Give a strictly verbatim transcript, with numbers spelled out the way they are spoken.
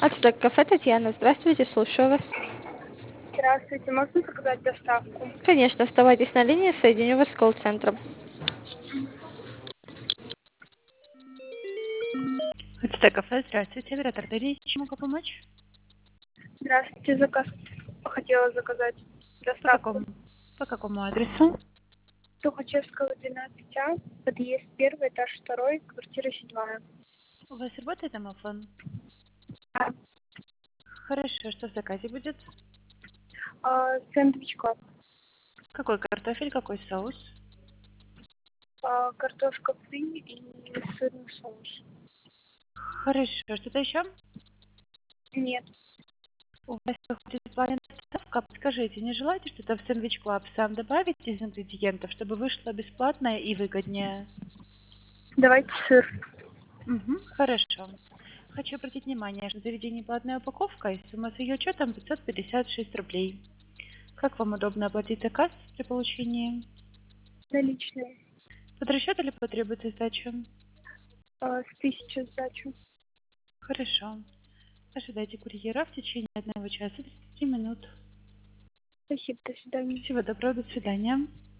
Ацтек кафе, Татьяна. Здравствуйте, слушаю вас. Здравствуйте, можно заказать доставку? Конечно, оставайтесь на линии, соединю вас с колл-центром. Ацтек кафе, здравствуйте, оператор Дарья, чем могу помочь? Здравствуйте, заказ. Хотела заказать По доставку. какому, по какому адресу? Тухачевского, двенадцать А, подъезд первый, этаж второй, квартира седьмая. У вас работает домофон? А, Хорошо, что в заказе будет? а, сэндвич клаб. Какой картофель, какой соус? А, картошка фри и сырный соус. Хорошо, что-то еще? Нет. У вас проходит план доставка. Подскажите, не желаете что-то в сэндвич клаб сам добавить из ингредиентов, чтобы вышло бесплатное и выгоднее? Давайте сыр. Угу, хорошо. Хочу обратить внимание, что в заведении платная упаковка и сумма с ее учетом пятьсот пятьдесят шесть рублей. Как вам удобно оплатить заказ при получении? Наличные. Под расчет или потребуется сдача? А, с тысячи сдачу. Хорошо. Ожидайте курьера в течение одного часа тридцати минут. Спасибо, до свидания. Всего доброго, до свидания.